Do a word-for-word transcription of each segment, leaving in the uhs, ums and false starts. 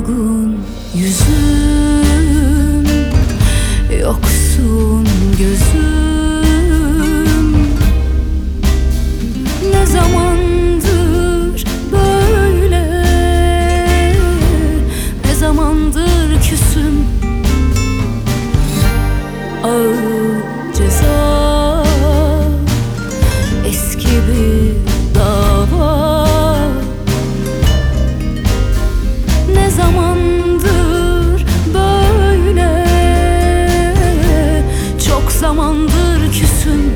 Yorgun yüzüm, yoksun gözüm. Ne zamandır böyle, ne zamandır küsüm. Ağır ceza, eski bir dava. Ne zamandır böyle, çok zamandır küsüm.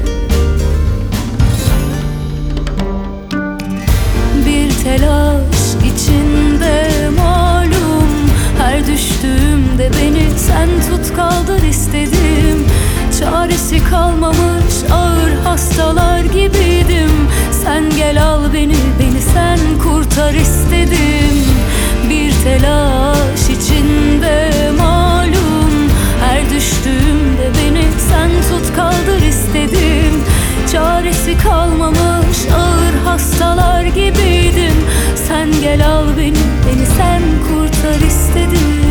Bir telaş içinde malum, her düştüğümde beni sen tut kaldır istedim. Çaresi kalmamış ağır hastalar gibiydim. Sen gel al beni, beni sen kurtar istedim. Bir telaş içinde malum, her düştüğümde beni sen tut kaldır istedim. Çaresi kalmamış ağır hastalar gibiydim. Sen gel al beni, beni sen kurtar istedim.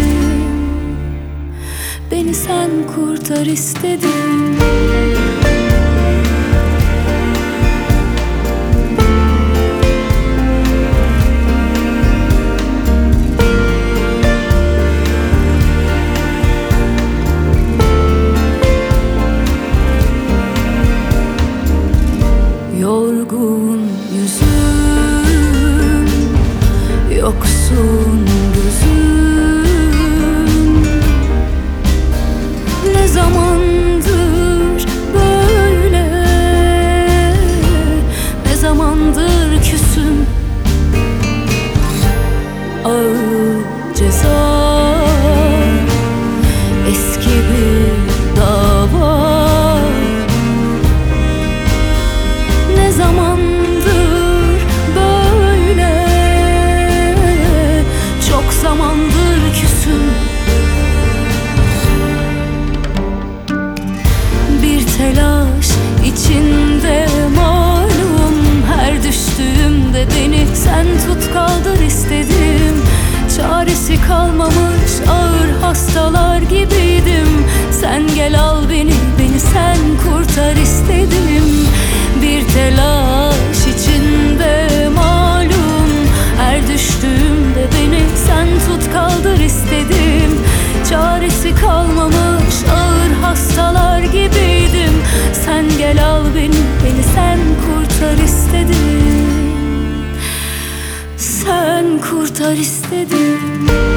Beni sen kurtar istedim. Yorgun yüzüm, yoksun gözüm. Ne zamandır böyle, ne zamandır küsüm. Ağır ceza, eski bir dava. Ne zamandır böyle, çok zamandır küsüm. Bir telaş içinde malum, her düştüğümde beni sen tut kaldır istedim. Çaresi kalmamış ağır hastalar gibiydim. Sen gel al beni, beni sen kurtar istedim. Bir telaş içinde malum, her düştüğümde beni sen tut kaldır istedim. Çaresi kalmamış ağır hastalar gibiydim. Sen gel al beni, beni sen kurtar istedim. Sen kurtar istedim.